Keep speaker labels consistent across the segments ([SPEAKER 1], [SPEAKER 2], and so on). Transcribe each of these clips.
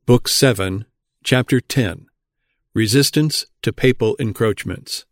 [SPEAKER 1] Book 7, Chapter 10, Resistance to Papal Encroachments.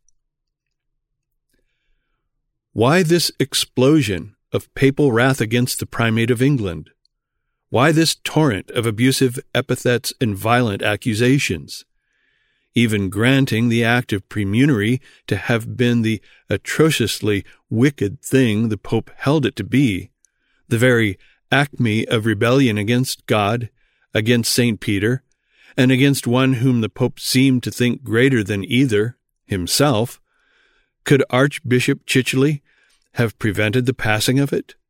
[SPEAKER 1] Why this explosion of papal wrath against the Primate of England? Why this torrent of abusive epithets and violent accusations? Even granting the act of praemunire to have been the atrociously wicked thing the Pope held it to be, the very acme of rebellion against God, against St. Peter, and against one whom the Pope seemed to think greater than either, himself, could Archbishop Chichely have prevented the passing of it?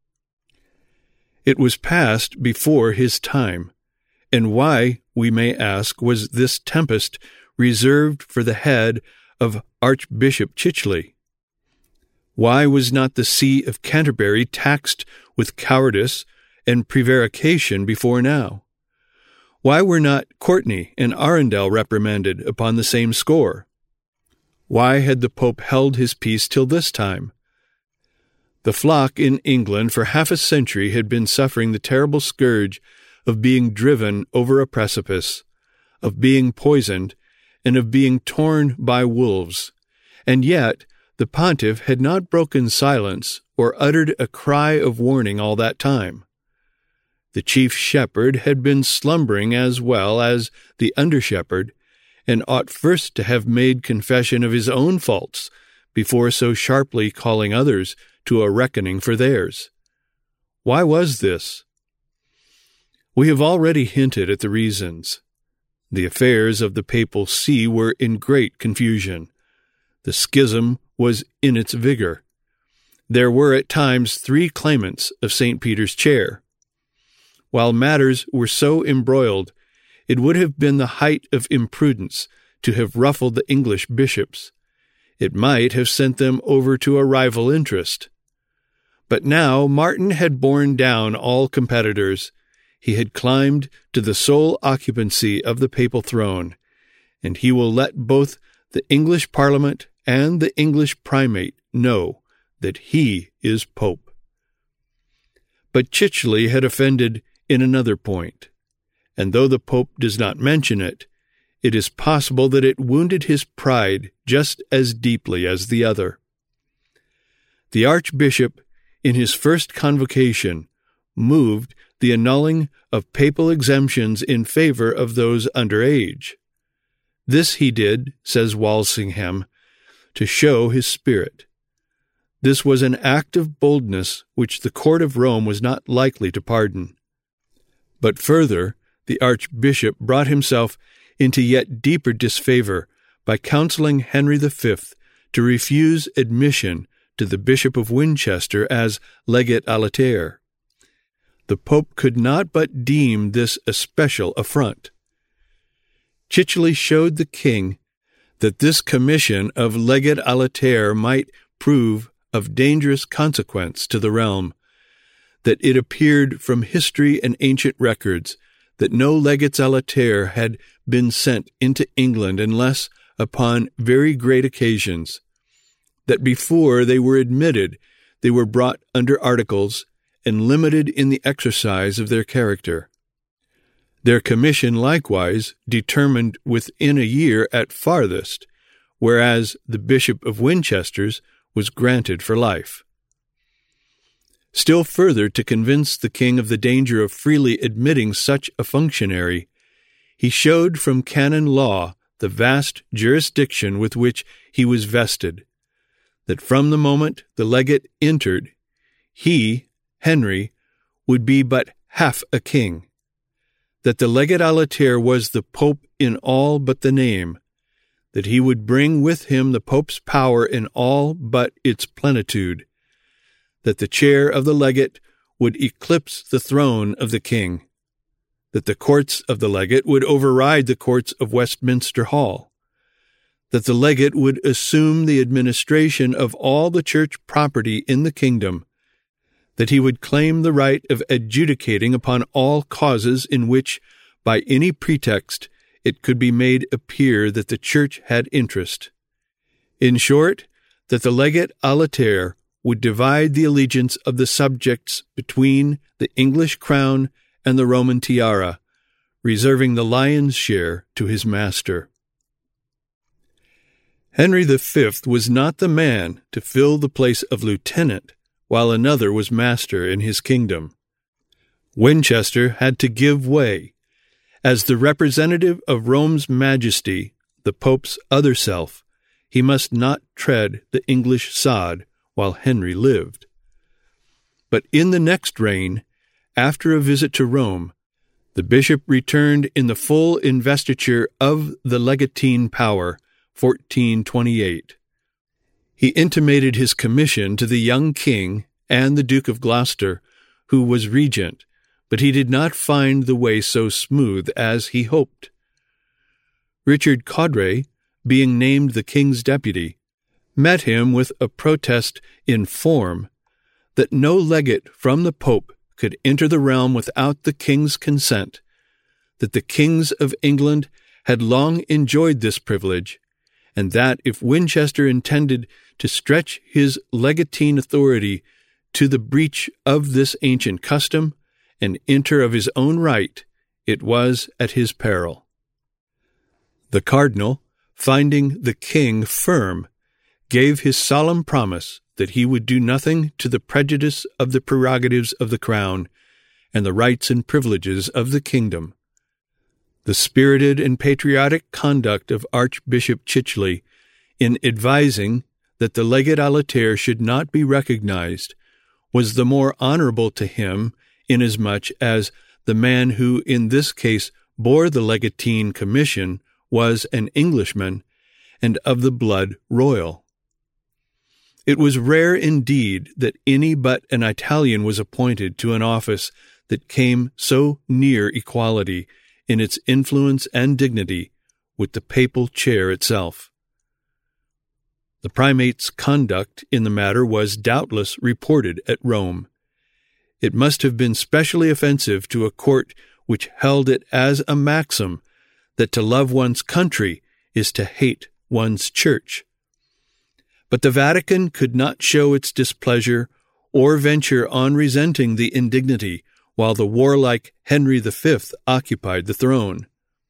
[SPEAKER 1] It was passed before his time, and why, we may ask, was this tempest reserved for the head of Archbishop Chichely? Why was not the See of Canterbury taxed with cowardice and prevarication before now? Why were not Courtenay and Arundel reprimanded upon the same score? Why had the Pope held his peace till this time? The flock in England for half a century had been suffering the terrible scourge of being driven over a precipice, of being poisoned, and of being torn by wolves, and yet the pontiff had not broken silence or uttered a cry of warning all that time. The chief shepherd had been slumbering as well as the under-shepherd, and ought first to have made confession of his own faults before so sharply calling others to a reckoning for theirs. Why was this? We have already hinted at the reasons. The affairs of the papal see were in great confusion. The schism was in its vigor. There were at times 3 claimants of St. Peter's chair. While matters were so embroiled, it would have been the height of imprudence to have ruffled the English bishops. It might have sent them over to a rival interest. But now Martin had borne down all competitors. He had climbed to the sole occupancy of the papal throne, and he will let both the English Parliament and the English Primate know that he is Pope. But Chichely had offended in another point, and though the Pope does not mention it, it is possible that it wounded his pride just as deeply as the other. The Archbishop, in his first convocation, moved the annulling of papal exemptions in favor of those under age. This he did, says Walsingham, to show his spirit. This was an act of boldness which the court of Rome was not likely to pardon. But further, the Archbishop brought himself into yet deeper disfavor by counseling Henry V to refuse admission to the Bishop of Winchester as legate aliter. The Pope could not but deem this a special affront. Chichely showed the king that this commission of legate aliter might prove of dangerous consequence to the realm, that it appeared from history and ancient records that no legates aliter had been sent into England unless upon very great occasions, that before they were admitted they were brought under articles and limited in the exercise of their character. Their commission likewise determined within a year at farthest, whereas the Bishop of Winchester's was granted for life. Still further to convince the king of the danger of freely admitting such a functionary, he showed from canon law the vast jurisdiction with which he was vested, that from the moment the legate entered, he, Henry, would be but half a king, that the legate aliter was the Pope in all but the name, that he would bring with him the Pope's power in all but its plenitude, that the chair of the legate would eclipse the throne of the king, that the courts of the legate would override the courts of Westminster Hall, that the legate would assume the administration of all the church property in the kingdom, that he would claim the right of adjudicating upon all causes in which, by any pretext, it could be made appear that the church had interest. In short, that the legate aliter would divide the allegiance of the subjects between the English crown and the Roman tiara, reserving the lion's share to his master. Henry V was not the man to fill the place of lieutenant while another was master in his kingdom. Winchester had to give way. As the representative of Rome's majesty, the Pope's other self, he must not tread the English sod while Henry lived. But in the next reign, after a visit to Rome, the bishop returned in the full investiture of the legatine power, 1428. He intimated his commission to the young king and the Duke of Gloucester, who was regent, but he did not find the way so smooth as he hoped. Richard Codray, being named the king's deputy, met him with a protest in form that no legate from the Pope could enter the realm without the king's consent, that the kings of England had long enjoyed this privilege, and that if Winchester intended to stretch his legatine authority to the breach of this ancient custom and enter of his own right, it was at his peril. The cardinal, finding the king firm, gave his solemn promise that he would do nothing to the prejudice of the prerogatives of the crown and the rights and privileges of the kingdom. The spirited and patriotic conduct of Archbishop Chicheley in advising that the legate à latere should not be recognized was the more honorable to him inasmuch as the man who in this case bore the legatine commission was an Englishman and of the blood royal. It was rare indeed that any but an Italian was appointed to an office that came so near equality in its influence and dignity with the papal chair itself. The primate's conduct in the matter was doubtless reported at Rome. It must have been specially offensive to a court which held it as a maxim that to love one's country is to hate one's church. But the Vatican could not show its displeasure or venture on resenting the indignity while the warlike Henry V occupied the throne.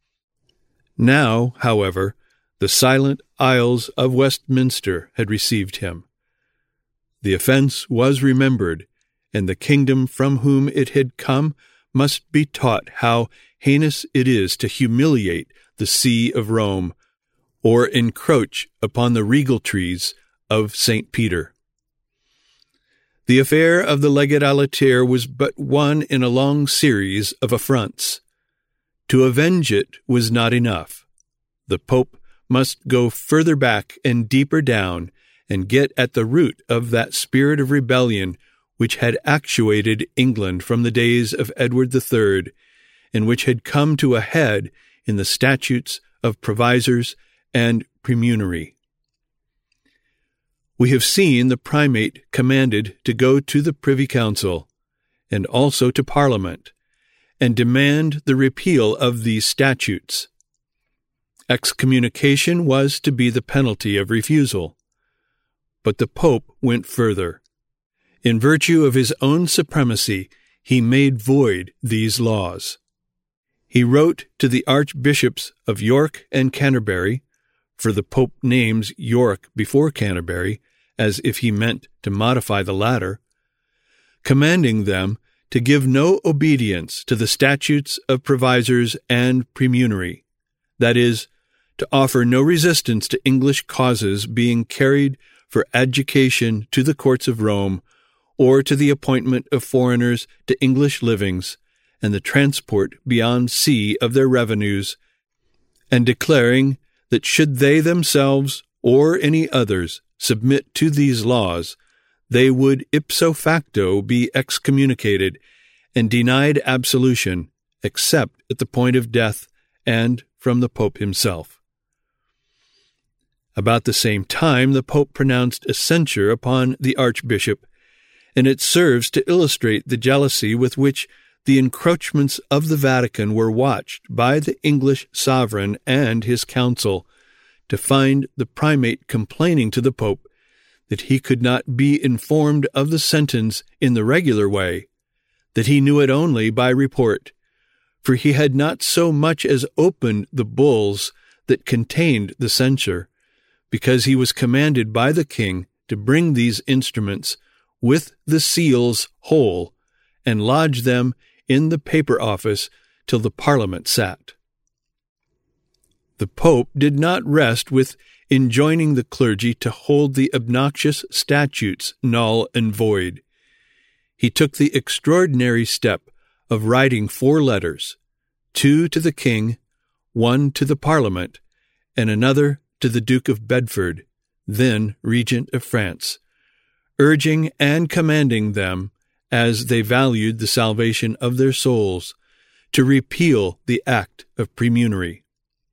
[SPEAKER 1] Now, however, the silent aisles of Westminster had received him. The offense was remembered, and the kingdom from whom it had come must be taught how heinous it is to humiliate the see of Rome or encroach upon the regaltries of St. Peter. The affair of the legate à latere was but one in a long series of affronts. To avenge it was not enough. The Pope must go further back and deeper down and get at the root of that spirit of rebellion which had actuated England from the days of Edward III, and which had come to a head in the statutes of provisors and praemunire. We have seen the primate commanded to go to the Privy Council, and also to Parliament, and demand the repeal of these statutes. Excommunication was to be the penalty of refusal. But the Pope went further. In virtue of his own supremacy, he made void these laws. He wrote to the archbishops of York and Canterbury, for the Pope names York before Canterbury, as if he meant to modify the latter, commanding them to give no obedience to the statutes of provisors and praemunire, that is, to offer no resistance to English causes being carried for adjudication to the courts of Rome, or to the appointment of foreigners to English livings, and the transport beyond sea of their revenues, and declaring that should they themselves or any others submit to these laws, they would ipso facto be excommunicated and denied absolution, except at the point of death and from the Pope himself. About the same time, the Pope pronounced a censure upon the Archbishop, and it serves to illustrate the jealousy with which the encroachments of the Vatican were watched by the English sovereign and his council, to find the primate complaining to the Pope that he could not be informed of the sentence in the regular way, that he knew it only by report, for he had not so much as opened the bulls that contained the censure, because he was commanded by the king to bring these instruments with the seals whole, and lodge them in the paper office till the Parliament sat. The Pope did not rest with enjoining the clergy to hold the obnoxious statutes null and void. He took the extraordinary step of writing 4 letters, 2 to the king, 1 to the Parliament, and another to the Duke of Bedford, then Regent of France, urging and commanding them, as they valued the salvation of their souls, to repeal the Act of Premunire.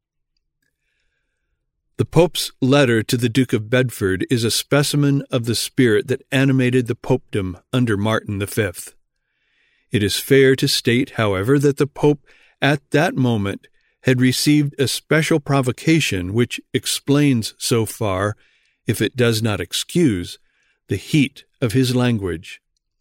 [SPEAKER 1] The Pope's letter to the Duke of Bedford is a specimen of the spirit that animated the popedom under Martin V. It is fair to state, however, that the Pope at that moment had received a special provocation which explains so far, if it does not excuse, the heat of his language.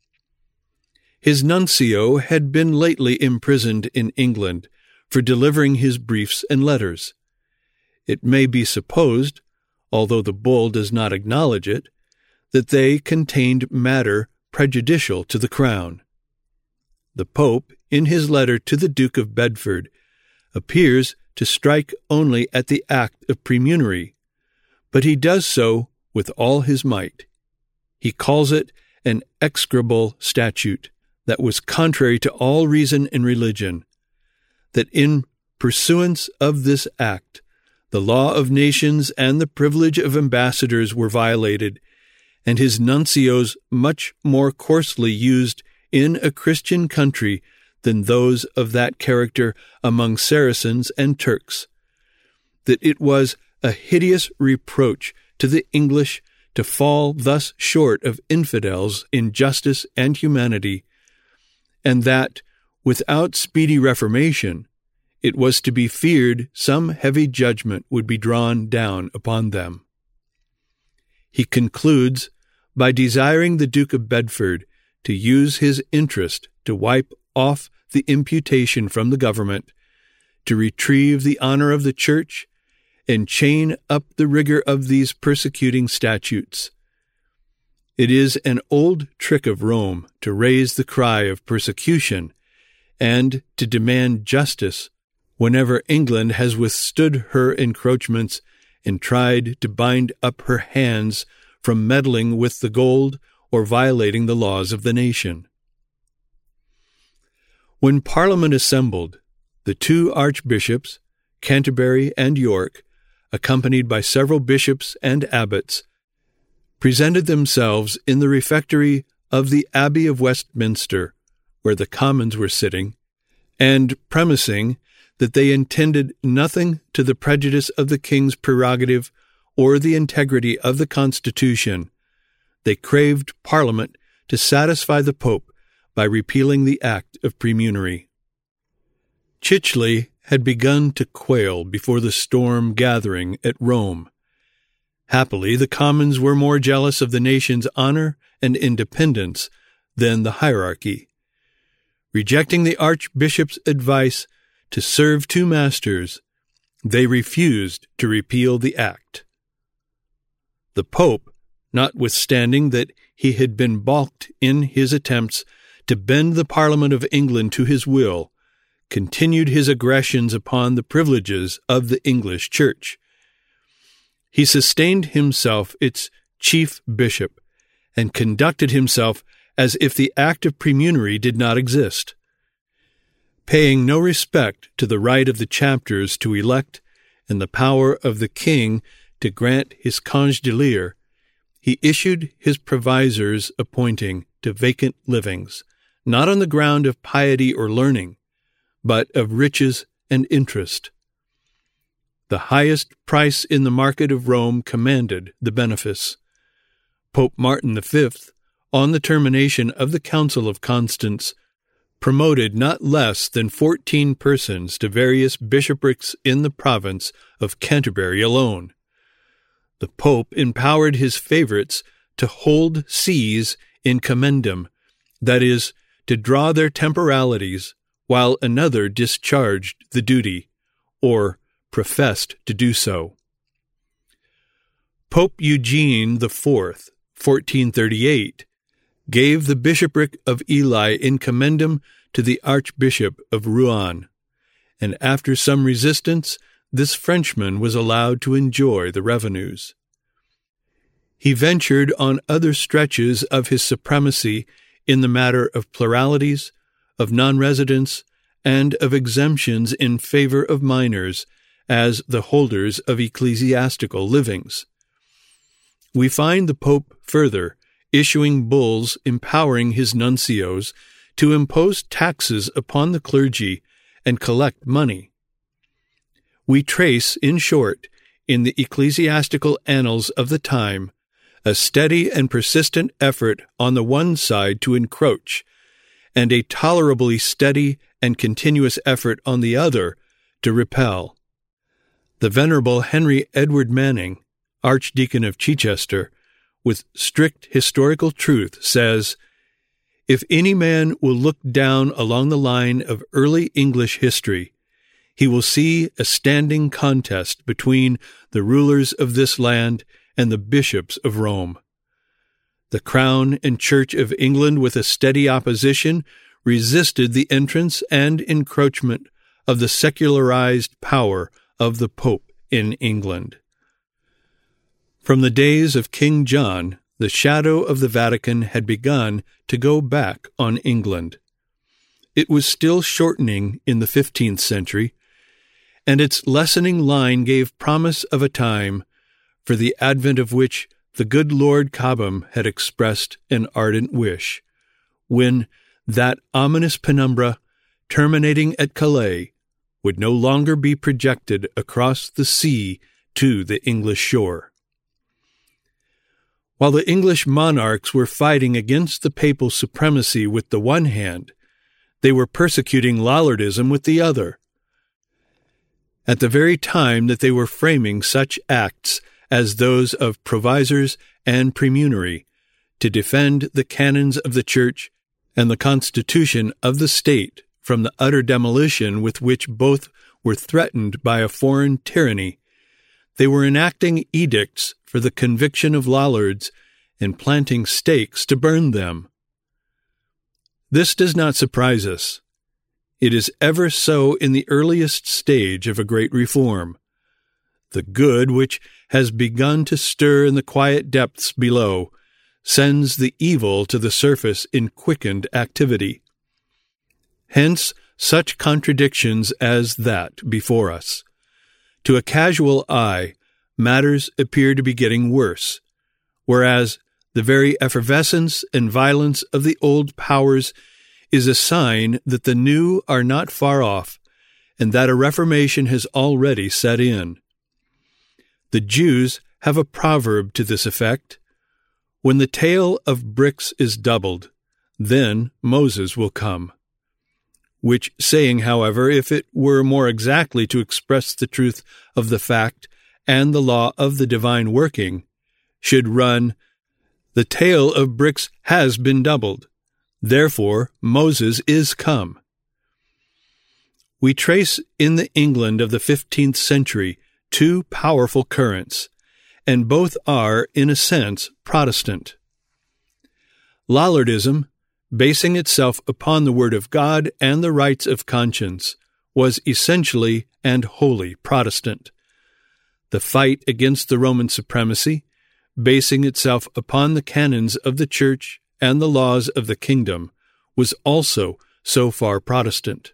[SPEAKER 1] His nuncio had been lately imprisoned in England for delivering his briefs and letters. It may be supposed, although the bull does not acknowledge it, that they contained matter prejudicial to the crown. The Pope, in his letter to the Duke of Bedford, appears to strike only at the Act of Premunire, but he does so with all his might. He calls it an execrable statute that was contrary to all reason and religion, that in pursuance of this act, the law of nations and the privilege of ambassadors were violated, and his nuncios much more coarsely used in a Christian country than those of that character among Saracens and Turks, that it was a hideous reproach to the English to fall thus short of infidels in justice and humanity, and that, without speedy reformation, it was to be feared some heavy judgment would be drawn down upon them. He concludes by desiring the Duke of Bedford to use his interest to wipe off the imputation from the government, to retrieve the honor of the Church, and chain up the rigor of these persecuting statutes. It is an old trick of Rome to raise the cry of persecution and to demand justice whenever England has withstood her encroachments and tried to bind up her hands from meddling with the gold or violating the laws of the nation. When Parliament assembled, the 2 archbishops, Canterbury and York, accompanied by several bishops and abbots, presented themselves in the refectory of the Abbey of Westminster, where the Commons were sitting, and premising that they intended nothing to the prejudice of the king's prerogative or the integrity of the Constitution, they craved Parliament to satisfy the Pope by repealing the Act of Premunire. Chicheley had begun to quail before the storm gathering at Rome. Happily, the Commons were more jealous of the nation's honor and independence than the hierarchy. Rejecting the Archbishop's advice to serve 2 masters, they refused to repeal the act. The Pope, notwithstanding that he had been balked in his attempts to bend the Parliament of England to his will, continued his aggressions upon the privileges of the English Church. He sustained himself its chief bishop, and conducted himself as if the Act of Premunire did not exist. Paying no respect to the right of the chapters to elect and the power of the king to grant his congé d'élire, he issued his provisors appointing to vacant livings, not on the ground of piety or learning, but of riches and interest. The highest price in the market of Rome commanded the benefice. Pope Martin V, on the termination of the Council of Constance, promoted not less than 14 persons to various bishoprics in the province of Canterbury alone. The Pope empowered his favorites to hold sees in commendam, that is, to draw their temporalities, while another discharged the duty, or professed to do so. Pope Eugene IV, 1438, gave the bishopric of Ely in commendam to the Archbishop of Rouen, and after some resistance, this Frenchman was allowed to enjoy the revenues. He ventured on other stretches of his supremacy in the matter of pluralities, of non-residence, and of exemptions in favor of minors as the holders of ecclesiastical livings. We find the Pope further issuing bulls empowering his nuncios to impose taxes upon the clergy and collect money. We trace, in short, in the ecclesiastical annals of the time, a steady and persistent effort on the one side to encroach, and a tolerably steady and continuous effort on the other to repel. The Venerable Henry Edward Manning, Archdeacon of Chichester, with strict historical truth, says, "If any man will look down along the line of early English history, he will see a standing contest between the rulers of this land and the bishops of Rome. The Crown and Church of England, with a steady opposition, resisted the entrance and encroachment of the secularized power of the Pope in England. From the days of King John, the shadow of the Vatican had begun to go back on England. It was still shortening in the 15th century, and its lessening line gave promise of a time for the advent of which the good Lord Cobham had expressed an ardent wish, when that ominous penumbra, terminating at Calais, would no longer be projected across the sea to the English shore. While the English monarchs were fighting against the papal supremacy with the one hand, they were persecuting Lollardism with the other. At the very time that they were framing such acts as those of provisors and praemunire to defend the canons of the Church and the constitution of the state from the utter demolition with which both were threatened by a foreign tyranny, they were enacting edicts for the conviction of Lollards and planting stakes to burn them. This does not surprise us. It is ever so in the earliest stage of a great reform. The good which has begun to stir in the quiet depths below sends the evil to the surface in quickened activity. Hence, such contradictions as that before us. To a casual eye, matters appear to be getting worse, whereas the very effervescence and violence of the old powers is a sign that the new are not far off, and that a reformation has already set in. The Jews have a proverb to this effect: "When the tale of bricks is doubled, then Moses will come," which saying, however, if it were more exactly to express the truth of the fact and the law of the divine working, should run, "The tale of bricks has been doubled, therefore Moses is come." We trace in the England of the 15th century two powerful currents, and both are, in a sense, Protestant. Lollardism, basing itself upon the Word of God and the rights of conscience, was essentially and wholly Protestant. The fight against the Roman supremacy, basing itself upon the canons of the Church and the laws of the kingdom, was also so far Protestant.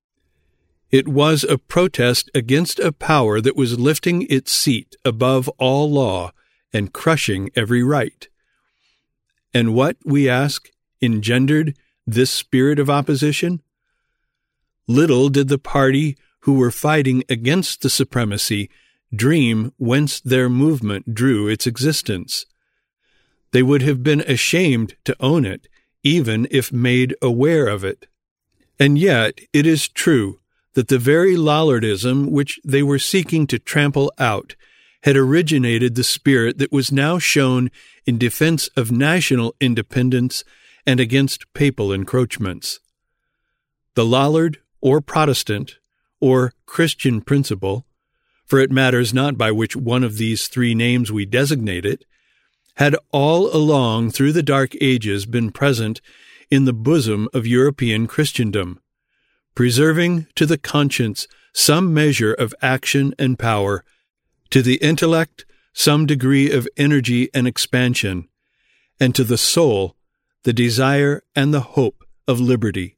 [SPEAKER 1] It was a protest against a power that was lifting its seat above all law and crushing every right. And what, we ask, engendered this spirit of opposition? Little did the party who were fighting against the supremacy dream whence their movement drew its existence. They would have been ashamed to own it, even if made aware of it. And yet it is true that the very Lollardism which they were seeking to trample out had originated the spirit that was now shown in defense of national independence and against papal encroachments. The Lollard or Protestant, or Christian principle, for it matters not by which one of these three names we designate it, had all along through the Dark Ages been present in the bosom of European Christendom, preserving to the conscience some measure of action and power, to the intellect some degree of energy and expansion, and to the soul the desire and the hope of liberty.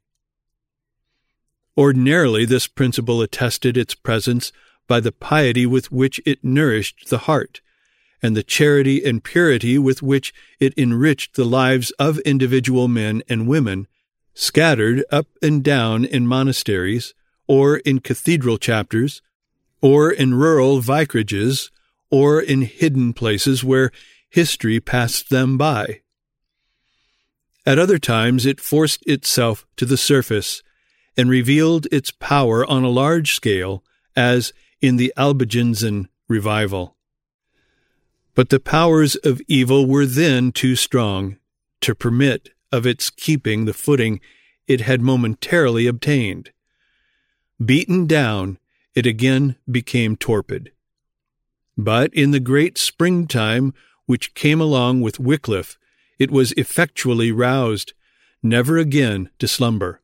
[SPEAKER 1] Ordinarily, this principle attested its presence by the piety with which it nourished the heart, and the charity and purity with which it enriched the lives of individual men and women, scattered up and down in monasteries, or in cathedral chapters, or in rural vicarages, or in hidden places where history passed them by. At other times it forced itself to the surface and revealed its power on a large scale, as in the Albigensian revival. But the powers of evil were then too strong to permit of its keeping the footing it had momentarily obtained. Beaten down, it again became torpid. But in the great springtime which came along with Wycliffe, it was effectually roused, never again to slumber.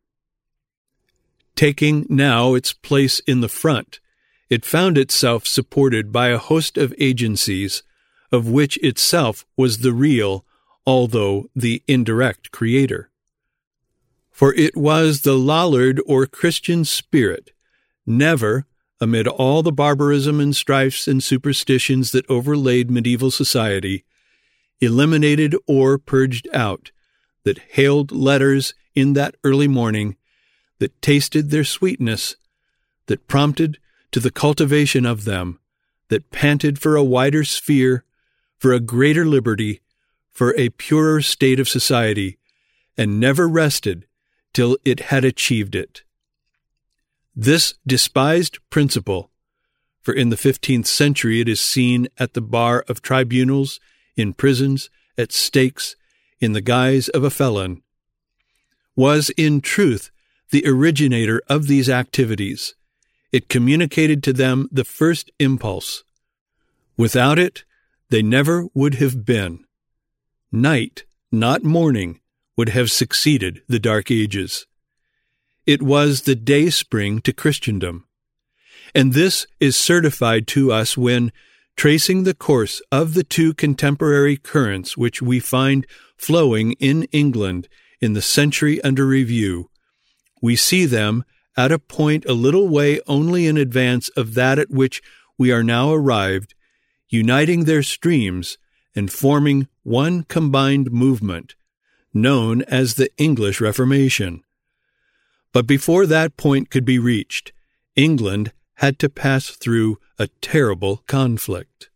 [SPEAKER 1] Taking now its place in the front, it found itself supported by a host of agencies, of which itself was the real, although the indirect creator. For it was the Lollard or Christian spirit, never, amid all the barbarism and strifes and superstitions that overlaid medieval society, eliminated or purged out, that hailed letters in that early morning, that tasted their sweetness, that prompted to the cultivation of them, that panted for a wider sphere, for a greater liberty, for a purer state of society, and never rested till it had achieved it. This despised principle, for in the 15th century it is seen at the bar of tribunals, in prisons, at stakes, in the guise of a felon, was in truth the originator of these activities. It communicated to them the first impulse. Without it, they never would have been. Night, not morning, would have succeeded the Dark Ages. It was the dayspring to Christendom. And this is certified to us when, tracing the course of the two contemporary currents which we find flowing in England in the century under review, we see them at a point a little way only in advance of that at which we are now arrived, uniting their streams and forming one combined movement, known as the English Reformation. But before that point could be reached, England had to pass through a terrible conflict.